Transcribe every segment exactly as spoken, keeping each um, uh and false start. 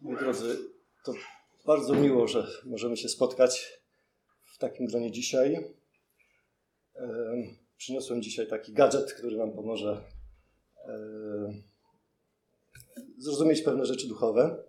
Moi drodzy, to bardzo miło, że możemy się spotkać w takim gronie dzisiaj. Przyniosłem dzisiaj taki gadżet, który wam pomoże zrozumieć pewne rzeczy duchowe.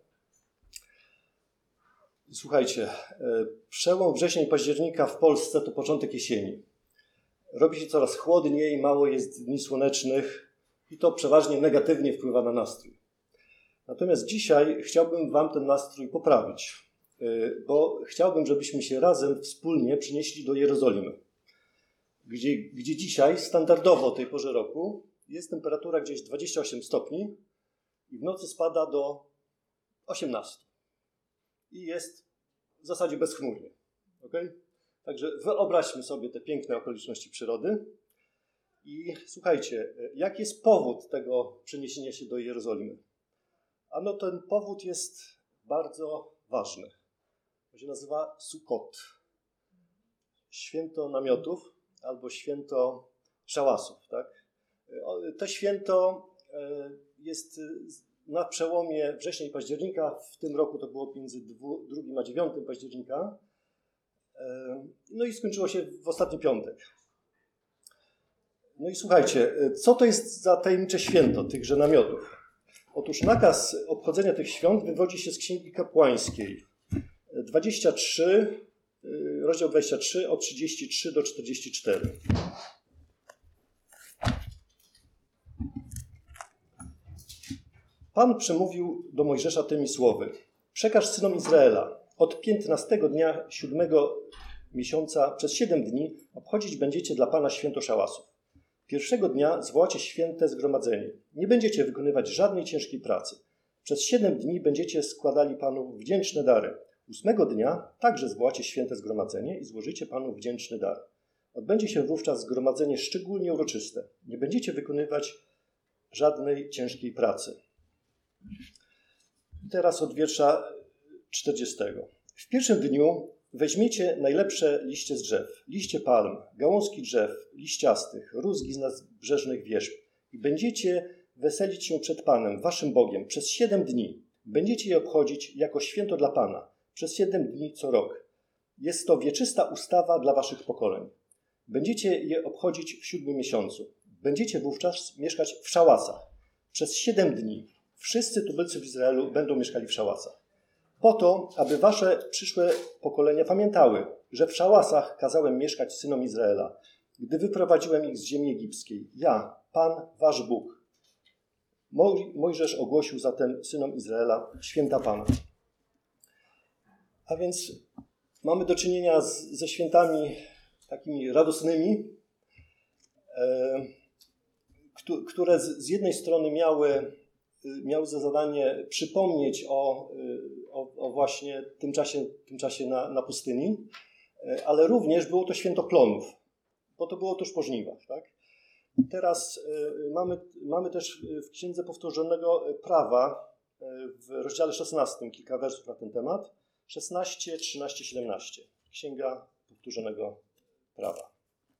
Słuchajcie, przełom września i października w Polsce to początek jesieni. Robi się coraz chłodniej, mało jest dni słonecznych i to przeważnie negatywnie wpływa na nastrój. Natomiast dzisiaj chciałbym wam ten nastrój poprawić, bo chciałbym, żebyśmy się razem, wspólnie przenieśli do Jerozolimy, gdzie, gdzie dzisiaj standardowo o tej porze roku jest temperatura gdzieś dwadzieścia osiem stopni i w nocy spada do osiemnastu i jest w zasadzie bezchmurnie. Okay? Także wyobraźmy sobie te piękne okoliczności przyrody i słuchajcie, jaki jest powód tego przeniesienia się do Jerozolimy? Ano ten powód jest bardzo ważny. To się nazywa Sukkot. Święto namiotów albo święto szałasów. Tak? To święto jest na przełomie września i października. W tym roku to było między drugim a dziewiątym października. No i skończyło się w ostatni piątek. No i słuchajcie, co to jest za tajemnicze święto tychże namiotów? Otóż nakaz obchodzenia tych świąt wywodzi się z Księgi Kapłańskiej. dwadzieścia trzy, rozdział dwadzieścia trzy, od trzydziestu trzech do czterdziestu czterech. Pan przemówił do Mojżesza tymi słowy. Przekaż synom Izraela, od piętnastego dnia siódmego miesiąca przez siedem dni obchodzić będziecie dla Pana święto szałasów. Pierwszego dnia zwołacie święte zgromadzenie. Nie będziecie wykonywać żadnej ciężkiej pracy. Przez siedem dni będziecie składali Panu wdzięczne dary. Ósmego dnia także zwołacie święte zgromadzenie i złożycie Panu wdzięczny dar. Odbędzie się wówczas zgromadzenie szczególnie uroczyste. Nie będziecie wykonywać żadnej ciężkiej pracy. Teraz od wiersza czterdziestego. W pierwszym dniu weźmiecie najlepsze liście z drzew, liście palm, gałązki drzew liściastych, rózgi z nadbrzeżnych wierzb i będziecie weselić się przed Panem, waszym Bogiem, przez siedem dni. Będziecie je obchodzić jako święto dla Pana, przez siedem dni co rok. Jest to wieczysta ustawa dla waszych pokoleń. Będziecie je obchodzić w siódmym miesiącu. Będziecie wówczas mieszkać w szałasach. Przez siedem dni wszyscy tubylcy w Izraelu będą mieszkali w szałasach. Po to, aby wasze przyszłe pokolenia pamiętały, że w szałasach kazałem mieszkać synom Izraela, gdy wyprowadziłem ich z ziemi egipskiej. Ja, Pan, wasz Bóg. Mojżesz ogłosił zatem synom Izraela święta Pana. A więc mamy do czynienia z, ze świętami takimi radosnymi, e, które z, z jednej strony miały, miały za zadanie przypomnieć o, o, o właśnie tym czasie, tym czasie na, na pustyni, ale również było to święto plonów, bo to było tuż po żniwach. Tak? Teraz mamy, mamy też w Księdze Powtórzonego Prawa w rozdziale szesnastym kilka wersów na ten temat. szesnaście, trzynaście, siedemnaście. Księga Powtórzonego Prawa.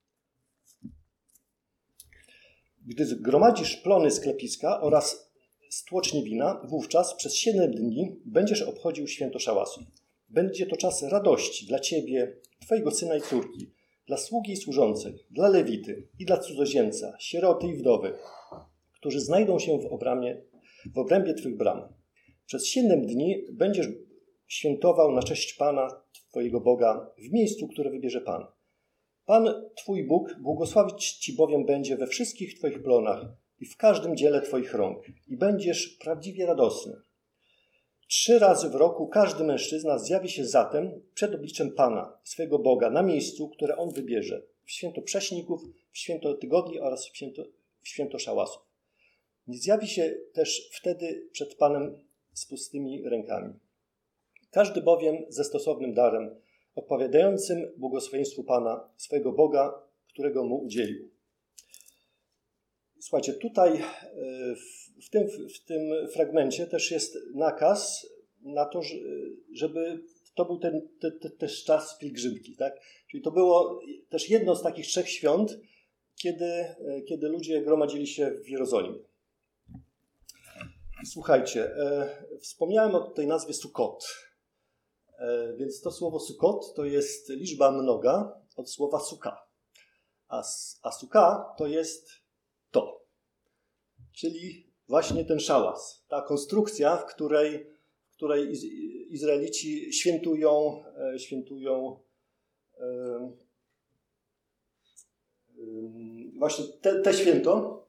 Gdy zgromadzisz plony z klepiska oraz stłocznie wina, wówczas przez siedem dni będziesz obchodził święto szałasów. Będzie to czas radości dla ciebie, twojego syna i córki, dla sługi i służącej, dla lewity i dla cudzoziemca, sieroty i wdowy, którzy znajdą się w obramie, w obrębie twych bram. Przez siedem dni będziesz świętował na cześć Pana, twojego Boga, w miejscu, które wybierze Pan. Pan, twój Bóg, błogosławić ci bowiem będzie we wszystkich twoich plonach i w każdym dziele twoich rąk i będziesz prawdziwie radosny. Trzy razy w roku każdy mężczyzna zjawi się zatem przed obliczem Pana, swego Boga, na miejscu, które On wybierze, w święto prześników, w święto tygodni oraz w święto, w święto szałasów. Nie zjawi się też wtedy przed Panem z pustymi rękami. Każdy bowiem ze stosownym darem, odpowiadającym błogosławieństwu Pana, swojego Boga, którego mu udzielił. Słuchajcie, tutaj w tym, w tym fragmencie też jest nakaz na to, żeby to był ten, ten, ten też czas pielgrzymki. Tak? Czyli to było też jedno z takich trzech świąt, kiedy, kiedy ludzie gromadzili się w Jerozolimie. Słuchajcie, e, wspomniałem o tej nazwie Sukkot, e, więc to słowo Sukkot to jest liczba mnoga od słowa suka, a, a suka to jest to, czyli właśnie ten szałas, ta konstrukcja, w której, w której Iz, Izraelici świętują, e, świętują e, e, właśnie te, te święto.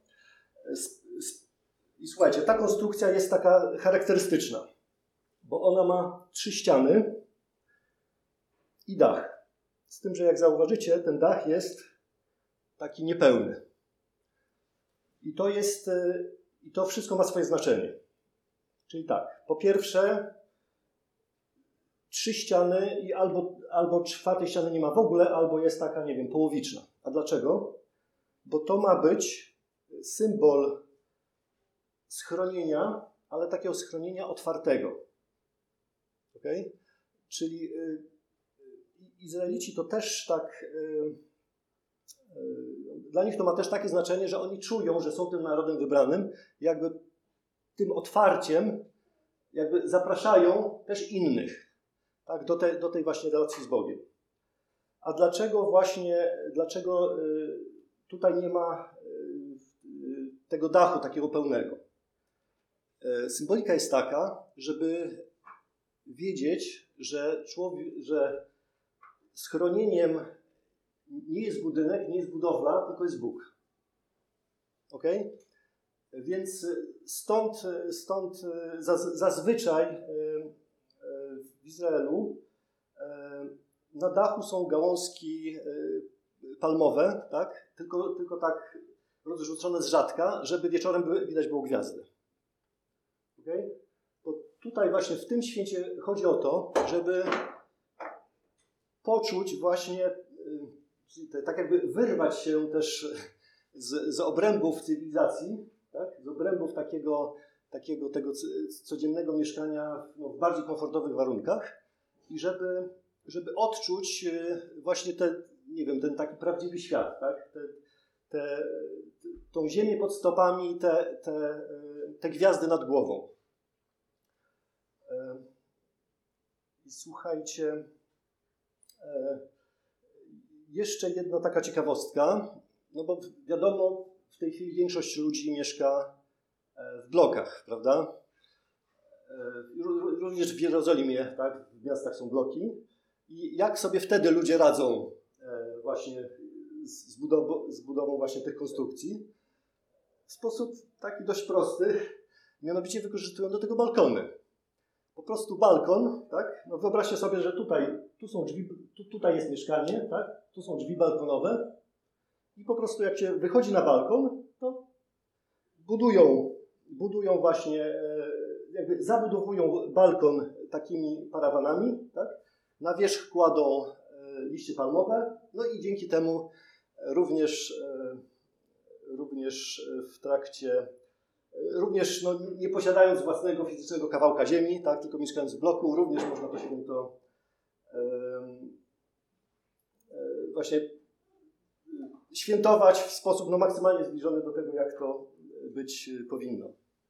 I słuchajcie, ta konstrukcja jest taka charakterystyczna, bo ona ma trzy ściany i dach. Z tym, że jak zauważycie, ten dach jest taki niepełny. I to jest, i to wszystko ma swoje znaczenie. Czyli tak, po pierwsze, trzy ściany i albo, albo czwartej ściany nie ma w ogóle, albo jest taka, nie wiem, połowiczna. A dlaczego? Bo to ma być symbol schronienia, ale takiego schronienia otwartego. Okay? Czyli y, Izraelici to też tak, y, y, dla nich to ma też takie znaczenie, że oni czują, że są tym narodem wybranym, jakby tym otwarciem jakby zapraszają też innych, tak, do, te, do tej właśnie relacji z Bogiem. A dlaczego właśnie, dlaczego y, tutaj nie ma y, y, tego dachu takiego pełnego? Symbolika jest taka, żeby wiedzieć, że, człowiek, że schronieniem nie jest budynek, nie jest budowla, tylko jest Bóg. Ok? Więc stąd, stąd zazwyczaj w Izraelu na dachu są gałązki palmowe, tak? Tylko, tylko tak rozrzucone z rzadka, żeby wieczorem widać było gwiazdy. Okay? Bo tutaj właśnie w tym święcie chodzi o to, żeby poczuć właśnie, tak jakby wyrwać się też z, z obrębów cywilizacji, tak? Z obrębów takiego, takiego tego codziennego mieszkania no, w bardziej komfortowych warunkach i żeby, żeby odczuć właśnie ten, nie wiem, ten taki prawdziwy świat, tak? Te, te, tą ziemię pod stopami, te, te, te gwiazdy nad głową. I słuchajcie, jeszcze jedna taka ciekawostka, no bo wiadomo, w tej chwili większość ludzi mieszka w blokach, prawda? Również w Jerozolimie, tak, w miastach są bloki. I jak sobie wtedy ludzie radzą właśnie z budową, z budową właśnie tych konstrukcji? W sposób taki dość prosty, mianowicie wykorzystują do tego balkony. Po prostu balkon, tak? No wyobraźcie sobie, że tutaj, tu są drzwi, tu, tutaj jest mieszkanie, tak? Tu są drzwi balkonowe i po prostu jak się wychodzi na balkon, to budują, budują właśnie, jakby zabudowują balkon takimi parawanami, tak? Na wierzch kładą liście palmowe, no i dzięki temu również, również w trakcie Również no, nie posiadając własnego fizycznego kawałka ziemi, tak, tylko mieszkając w bloku, również można to święto e, e, właśnie świętować w sposób no, maksymalnie zbliżony do tego, jak to być powinno.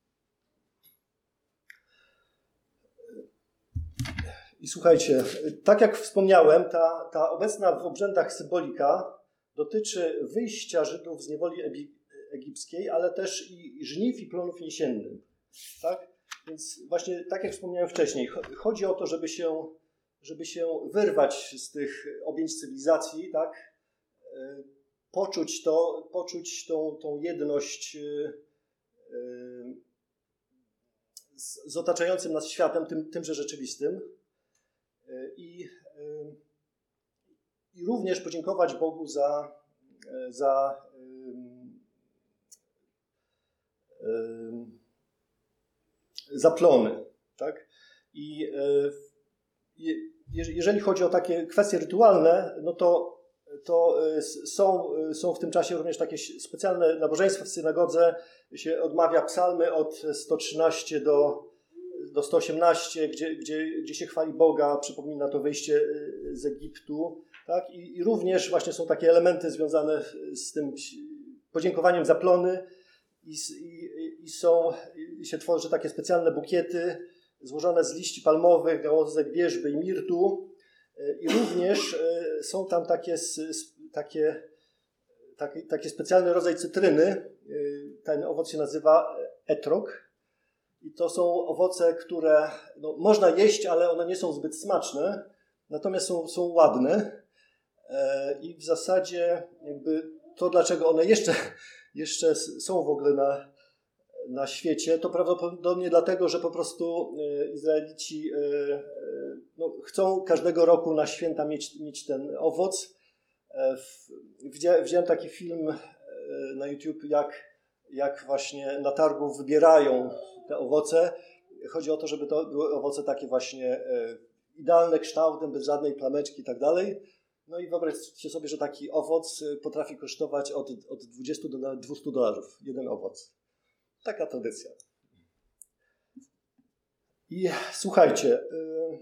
I słuchajcie, tak jak wspomniałem, ta, ta obecna w obrzędach symbolika dotyczy wyjścia Żydów z niewoli egipskiej, ale też i żniw i plonów jesiennych. Tak? Więc właśnie tak jak wspomniałem wcześniej, chodzi o to, żeby się, żeby się wyrwać z tych objęć cywilizacji, tak? Poczuć to, poczuć tą, tą jedność z, z otaczającym nas światem, tym, tymże rzeczywistym. I, i również podziękować Bogu za, za za plony, tak? I jeżeli chodzi o takie kwestie rytualne, no to, to są, są w tym czasie również takie specjalne nabożeństwa w synagodze, się odmawia psalmy od sto trzynaście do, do sto osiemnaście, gdzie, gdzie, gdzie się chwali Boga, przypomina to wyjście z Egiptu, tak? I, i również właśnie są takie elementy związane z tym podziękowaniem za plony. I, i, i są, się tworzy takie specjalne bukiety złożone z liści palmowych, gałązek wierzby i mirtu. I również są tam takie, takie, takie, takie specjalny rodzaj cytryny. Ten owoc się nazywa etrog. I to są owoce, które no, można jeść, ale one nie są zbyt smaczne. Natomiast są, są ładne. I w zasadzie jakby to, dlaczego one jeszcze, jeszcze są w ogóle na, na świecie, to prawdopodobnie dlatego, że po prostu Izraelici no, chcą każdego roku na święta mieć, mieć ten owoc. Widziałem, widziałem taki film na YouTube, jak, jak właśnie na targu wybierają te owoce. Chodzi o to, żeby to były owoce takie właśnie idealne kształtem, bez żadnej plameczki i tak dalej. No i wyobraźcie sobie, że taki owoc potrafi kosztować od, od dwudziestu do nawet dwustu dolarów. Jeden owoc. Taka tradycja. I słuchajcie, yy,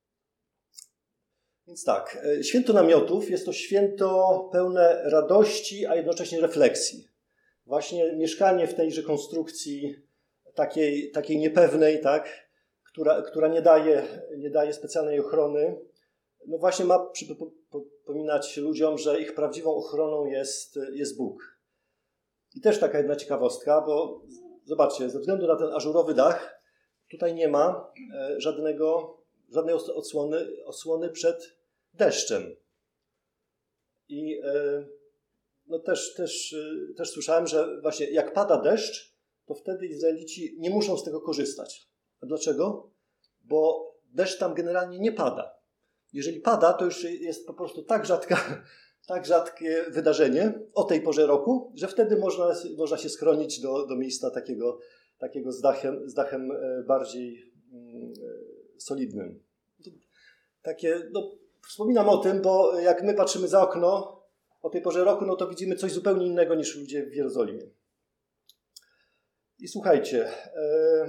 więc tak, święto namiotów jest to święto pełne radości, a jednocześnie refleksji. Właśnie mieszkanie w tejże konstrukcji takiej, takiej niepewnej, tak, która, która nie daje, nie daje specjalnej ochrony, no właśnie ma przypominać ludziom, że ich prawdziwą ochroną jest, jest Bóg. I też taka jedna ciekawostka, bo zobaczcie, ze względu na ten ażurowy dach, tutaj nie ma żadnego, żadnej osłony, osłony przed deszczem. I no też, też, też słyszałem, że właśnie jak pada deszcz, to wtedy Izraelici nie muszą z tego korzystać. A dlaczego? Bo deszcz tam generalnie nie pada. Jeżeli pada, to już jest po prostu tak rzadka, tak rzadkie wydarzenie o tej porze roku, że wtedy można, można się schronić do, do miejsca takiego, takiego z dachem, z dachem bardziej mm, solidnym. Takie, no, wspominam o tym, bo jak my patrzymy za okno o tej porze roku, no to widzimy coś zupełnie innego niż ludzie w Jerozolimie. I słuchajcie, e,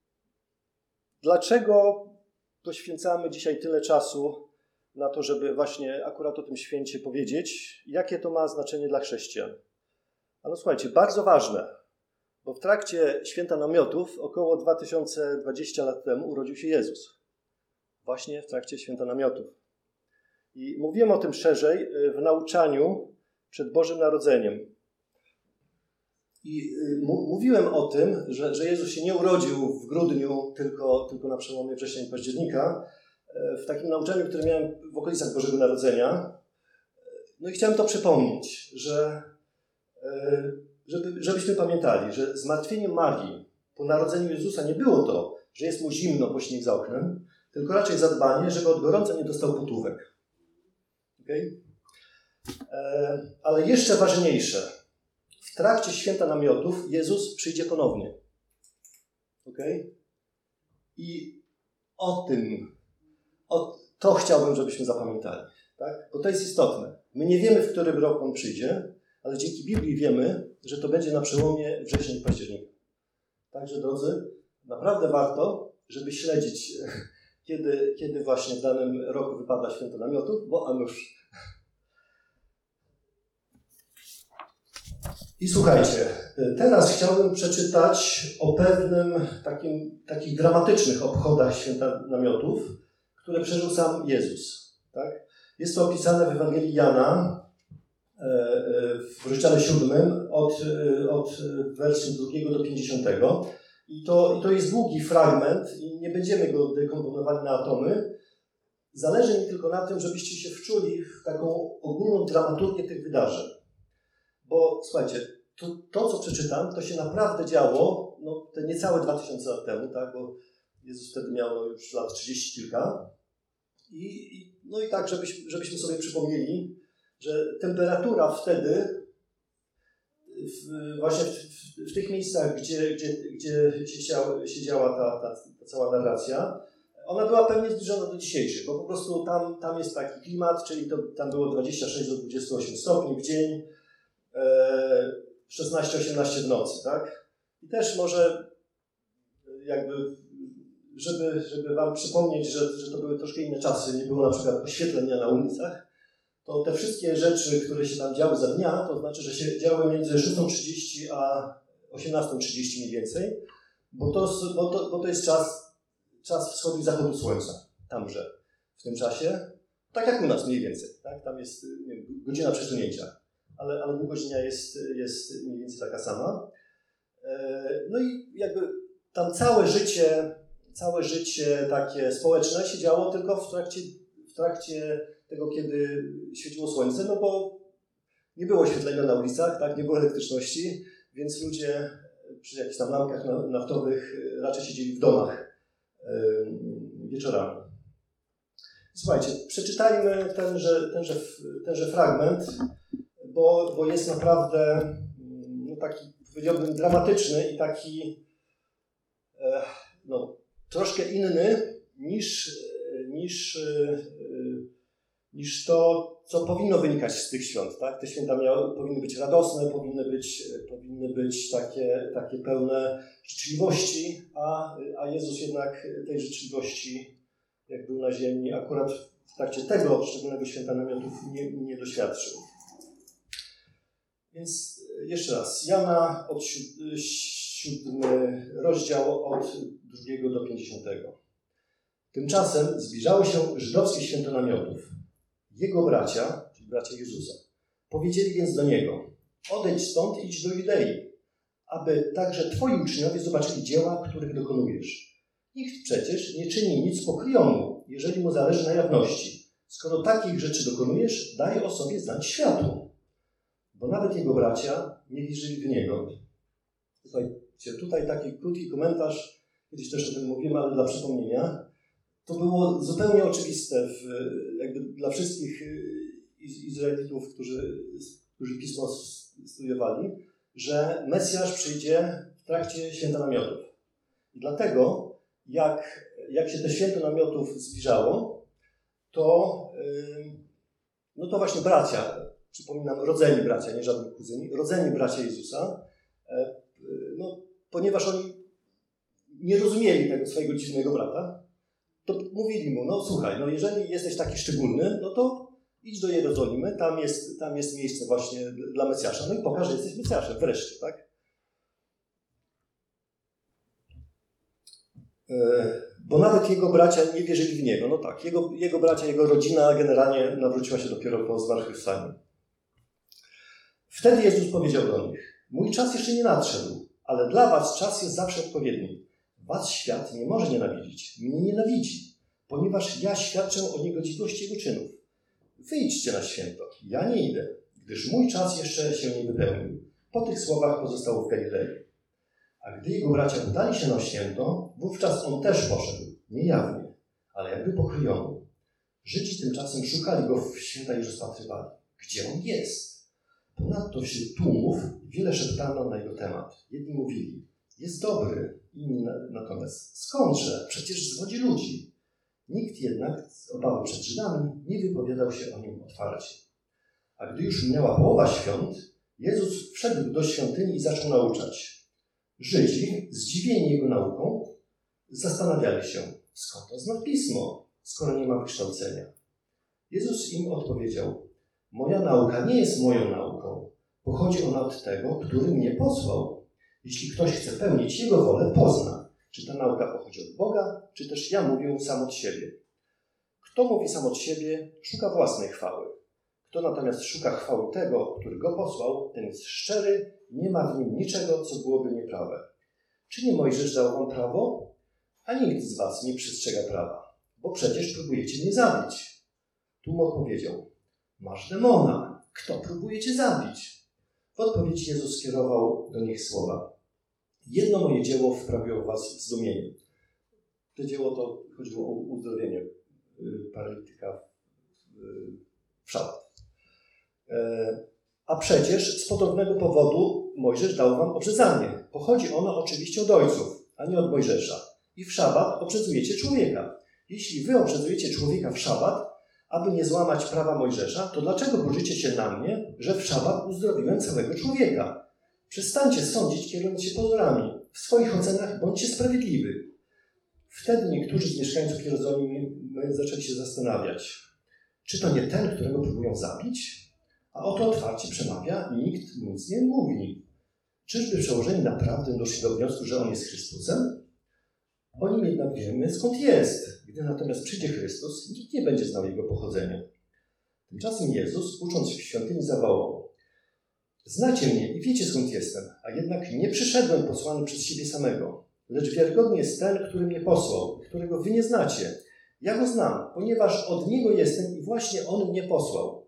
dlaczego poświęcamy dzisiaj tyle czasu na to, żeby właśnie akurat o tym święcie powiedzieć? Jakie to ma znaczenie dla chrześcijan? A no słuchajcie, bardzo ważne, bo w trakcie święta namiotów około dwa tysiące dwadzieścia lat temu urodził się Jezus. Właśnie w trakcie święta namiotów. I mówiłem o tym szerzej w nauczaniu przed Bożym Narodzeniem. I mówiłem o tym, że, że Jezus się nie urodził w grudniu, tylko, tylko na przełomie września i października, w takim nauczaniu, które miałem w okolicach Bożego Narodzenia. No i chciałem to przypomnieć, że żeby, żebyśmy pamiętali, że zmartwieniem Marii po narodzeniu Jezusa nie było to, że jest mu zimno, bo śnieg za oknem, tylko raczej zadbanie, żeby od gorąca nie dostał potówek. Okay? Ale jeszcze ważniejsze, w trakcie święta namiotów Jezus przyjdzie ponownie. Okay? I o tym, o to chciałbym, żebyśmy zapamiętali. Tak? Bo to jest istotne. My nie wiemy, w którym roku On przyjdzie, ale dzięki Biblii wiemy, że to będzie na przełomie września i października. Także, drodzy, naprawdę warto, żeby śledzić, kiedy, kiedy właśnie w danym roku wypada święto namiotów, bo a nuż. I słuchajcie, teraz chciałbym przeczytać o pewnym takim, takich dramatycznych obchodach święta namiotów, które przeżył sam Jezus. Tak? Jest to opisane w Ewangelii Jana w rozdziale siódmym od, od wersu drugiego do pięćdziesiątego. I to, I to jest długi fragment i nie będziemy go dekomponowali na atomy. Zależy mi tylko na tym, żebyście się wczuli w taką ogólną dramaturgię tych wydarzeń. Bo słuchajcie, to, to co przeczytam, to się naprawdę działo no, te niecałe dwa tysiące lat temu, tak? Bo Jezus wtedy miał no, już lat trzydzieści kilka. I, i, no i tak, żebyś, żebyśmy sobie przypomnieli, że temperatura wtedy w, właśnie w, w, w tych miejscach, gdzie, gdzie, gdzie się, działa, się działa ta, ta, ta cała narracja, ona była pewnie zbliżona do dzisiejszej, bo po prostu tam, tam jest taki klimat, czyli to, tam było dwadzieścia sześć do dwudziestu ośmiu stopni w dzień, e, szesnaście osiemnaście w nocy, tak? I też może jakby, żeby, żeby wam przypomnieć, że, że to były troszkę inne czasy, nie było na przykład oświetlenia na ulicach, to te wszystkie rzeczy, które się tam działy za dnia, to znaczy, że się działy między szóstą trzydzieści a osiemnastą trzydzieści mniej więcej, bo to, bo to, bo to jest czas, czas wschodu i zachodu słońca, tamże, w tym czasie, tak jak u nas mniej więcej, tak? Tam jest nie wiem, godzina przesunięcia, ale, ale długość dnia jest, jest mniej więcej taka sama. No i jakby tam całe życie, całe życie takie społeczne się działo tylko w trakcie, w trakcie tego, kiedy świeciło słońce, no bo nie było oświetlenia na ulicach, tak? Nie było elektryczności, więc ludzie przy jakichś tam lampkach naftowych raczej siedzieli w domach wieczorami. Słuchajcie, przeczytajmy tenże, tenże, tenże fragment, bo, bo jest naprawdę no, taki, powiedziałbym, dramatyczny i taki no, troszkę inny niż, niż, niż to, co powinno wynikać z tych świąt. Tak? Te święta miały, powinny być radosne, powinny być, powinny być takie, takie pełne życzliwości, a, a Jezus jednak tej życzliwości, jak był na ziemi, akurat w trakcie tego szczególnego święta namiotów nie, nie doświadczył. Więc jeszcze raz, Jana od siódmy rozdział od drugiego do pięćdziesiątego. Tymczasem zbliżało się żydowskie święto namiotów. Jego bracia, czyli bracia Jezusa, powiedzieli więc do Niego: odejdź stąd i idź do Judei, aby także Twoi uczniowie zobaczyli dzieła, których dokonujesz. Nikt przecież nie czyni nic pokryjomu, jeżeli mu zależy na jawności. Skoro takich rzeczy dokonujesz, daj o sobie znać światu. Bo nawet jego bracia nie wierzyli w Niego. Słuchajcie, tutaj taki krótki komentarz, kiedyś też o tym mówiłem, ale dla przypomnienia. To było zupełnie oczywiste w, jakby dla wszystkich Izraelitów, którzy, którzy Pismo studiowali, że Mesjasz przyjdzie w trakcie święta namiotów. I dlatego, jak, jak się to święto namiotów zbliżało, to, no to właśnie bracia, przypominam, rodzeni bracia, nie żadni kuzyni, rodzeni bracia Jezusa, no, ponieważ oni nie rozumieli tego swojego dziwnego brata, to mówili mu: no słuchaj, no jeżeli jesteś taki szczególny, no to idź do Jerozolimy, tam jest, tam jest miejsce właśnie dla Mesjasza, no i pokaż, że jesteś Mesjaszem, wreszcie, tak? Bo nawet jego bracia nie wierzyli w Niego. No tak, jego, jego bracia, jego rodzina generalnie nawróciła się dopiero po zmartwychwstaniu. Wtedy Jezus powiedział do nich: mój czas jeszcze nie nadszedł, ale dla was czas jest zawsze odpowiedni. Was świat nie może nienawidzić, mnie nienawidzi, ponieważ ja świadczę o niegodziwości jego czynów. Wyjdźcie na święto, ja nie idę, gdyż mój czas jeszcze się nie wypełnił. Po tych słowach pozostał w Galilei. A gdy jego bracia udali się na święto, wówczas on też poszedł, niejawnie, ale jakby pokryjomu. Żydzi tymczasem szukali go w święta i rozpatrywali. Gdzie on jest? Ponadto wśród tłumów wiele szeptano na jego temat. Jedni mówili: jest dobry, inni natomiast: skądże? Przecież zwodzi ludzi. Nikt jednak z obawy przed Żydami nie wypowiadał się o nim otwarcie. A gdy już minęła połowa świąt, Jezus wszedł do świątyni i zaczął nauczać. Żydzi, zdziwieni jego nauką, zastanawiali się: skąd on zna pismo, skoro nie ma wykształcenia. Jezus im odpowiedział: moja nauka nie jest moją nauką. Pochodzi ona od tego, który mnie posłał. Jeśli ktoś chce pełnić jego wolę, pozna, czy ta nauka pochodzi od Boga, czy też ja mówię sam od siebie. Kto mówi sam od siebie, szuka własnej chwały. Kto natomiast szuka chwały tego, który go posłał, ten jest szczery, nie ma w nim niczego, co byłoby nieprawe. Czy nie Mojżesz dał wam prawo? A nikt z was nie przestrzega prawa, bo przecież próbujecie mnie zabić. Tłum odpowiedział: masz demona, kto próbuje cię zabić? W odpowiedzi Jezus skierował do nich słowa: jedno moje dzieło wprawiło was w zdumienie. To dzieło to chodziło o uzdrowienie paralityka w szabat. A przecież z podobnego powodu Mojżesz dał wam obrzezanie. Pochodzi ono oczywiście od ojców, a nie od Mojżesza. I w szabat obrzezujecie człowieka. Jeśli wy obrzezujecie człowieka w szabat, aby nie złamać prawa Mojżesza, to dlaczego burzycie się na mnie, że w szabat uzdrowiłem całego człowieka? Przestańcie sądzić, kierując się pozorami. W swoich ocenach bądźcie sprawiedliwy. Wtedy niektórzy z mieszkańców Jerozolimy zaczęli się zastanawiać, czy to nie ten, którego próbują zabić? A oto otwarcie przemawia i nikt nic nie mówi. Czyżby przełożeni naprawdę doszli do wniosku, że On jest Chrystusem? O Nim jednak wiemy, skąd jest. Gdy natomiast przyjdzie Chrystus, nikt nie będzie znał Jego pochodzenia. Tymczasem Jezus, ucząc w świątyni, zawołał: Znacie mnie i wiecie, skąd jestem, a jednak nie przyszedłem posłany przez siebie samego, lecz wiarygodny jest ten, który mnie posłał, którego wy nie znacie. Ja go znam, ponieważ od Niego jestem i właśnie On mnie posłał.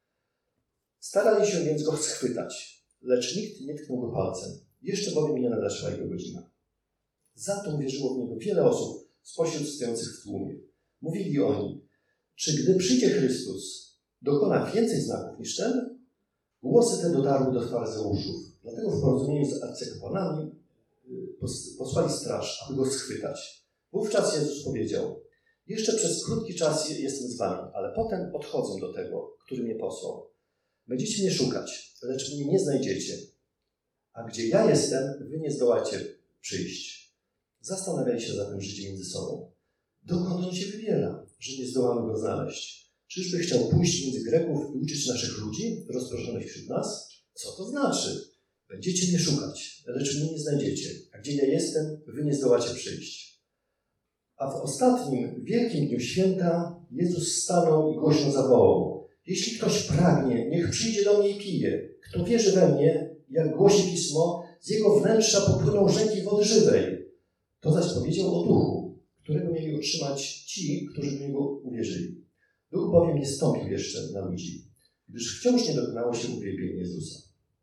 Starali się więc go schwytać, lecz nikt nie tknął go palcem. Jeszcze bowiem nie nadeszła jego godzina. Za to uwierzyło w Niego wiele osób spośród stojących w tłumie. Mówili oni: czy gdy przyjdzie Chrystus, dokona więcej znaków niż ten? Głosy te dotarły do faryzeuszów, dlatego w porozumieniu z arcykapłanami posłali straż, aby go schwytać. Wówczas Jezus powiedział: jeszcze przez krótki czas jestem z wami, ale potem odchodzę do tego, który mnie posłał. Będziecie mnie szukać, lecz mnie nie znajdziecie. A gdzie ja jestem, wy nie zdołacie przyjść. Zastanawiali się zatem Żydzi między sobą: dokąd on się wybiera, że nie zdołamy go znaleźć? Czyżby chciał pójść między Greków i uczyć naszych ludzi rozproszonych wśród nas? Co to znaczy? Będziecie mnie szukać, lecz mnie nie znajdziecie. A gdzie ja jestem, wy nie zdołacie przyjść. A w ostatnim, wielkim dniu święta Jezus stanął i głośno zawołał: jeśli ktoś pragnie, niech przyjdzie do mnie i pije. Kto wierzy we mnie, jak głosi Pismo, z jego wnętrza popłyną rzeki wody żywej. To zaś powiedział o Duchu, którego mieli otrzymać ci, którzy w Niego uwierzyli. Duch bowiem nie stąpił jeszcze na ludzi, gdyż wciąż nie dokonało się uwielbienie Jezusa.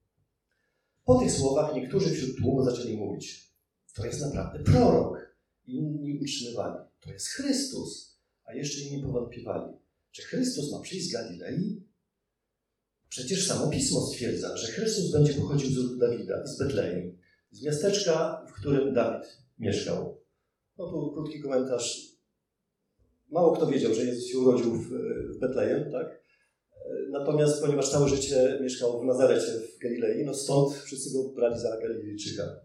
Po tych słowach niektórzy wśród tłumu zaczęli mówić: to jest naprawdę prorok. Inni utrzymywali: to jest Chrystus. A jeszcze inni powątpiewali: czy Chrystus ma przyjść z Galilei? Przecież samo Pismo stwierdza, że Chrystus będzie pochodził z rodu Dawida i z Betlejem, z miasteczka, w którym Dawid mieszkał. No tu krótki komentarz. Mało kto wiedział, że Jezus się urodził w, w Betlejem, tak? Natomiast ponieważ całe życie mieszkał w Nazarecie w Galilei, no stąd wszyscy go brali za Galilejczyka.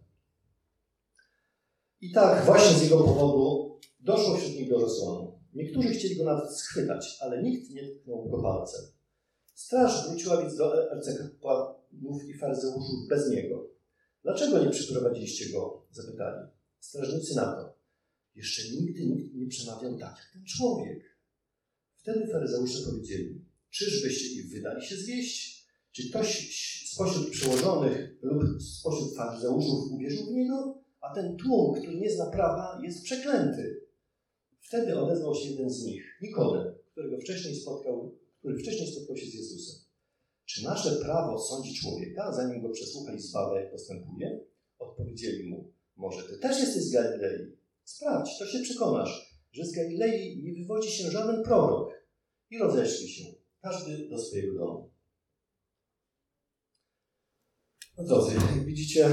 I tak właśnie z jego powodu doszło wśród nich do rozsłonu. Niektórzy chcieli go nawet schwytać, ale nikt nie tknął go palcem. Straż wróciła więc do arcykapłanów i faryzeuszów bez niego. Dlaczego nie przyprowadziliście go? Zapytali. Strażnicy na to: jeszcze nigdy nikt nie przemawiał tak jak ten człowiek. Wtedy faryzeusze powiedzieli: czyżbyście i wy dali się zwieść? Czy ktoś spośród przełożonych lub spośród faryzeuszów uwierzył w niego? A ten tłum, który nie zna prawa, jest przeklęty. Wtedy odezwał się jeden z nich, Nikodem, którego wcześniej spotkał, który wcześniej spotkał się z Jezusem. Czy nasze prawo sądzi człowieka, zanim go przesłucha i zbawia, jak postępuje? Odpowiedzieli mu: może ty też jesteś z Galilei? Sprawdź, to się przekonasz, że z Galilei nie wywodzi się żaden prorok. I rozeszli się, każdy do swojego domu. No drodzy, jak widzicie,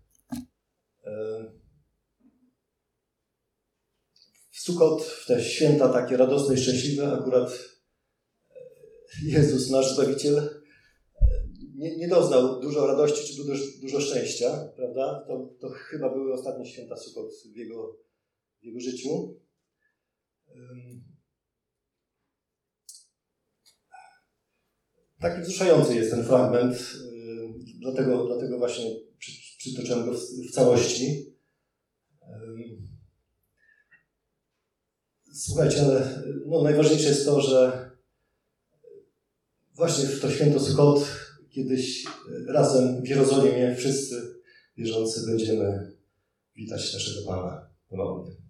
w Sukot, w te święta takie radosne i szczęśliwe, akurat Jezus, nasz Zbawiciel, nie, nie doznał dużo radości czy dużo, dużo szczęścia, prawda? To, to chyba były ostatnie święta Sukot w jego, w jego życiu. Taki wzruszający jest ten fragment, dlatego, dlatego właśnie przy, przytoczyłem go w, w całości. Słuchajcie, ale no, najważniejsze jest to, że właśnie w to święto Sukot kiedyś razem w Jerozolimie wszyscy wierzący będziemy witać naszego Pana ponownie.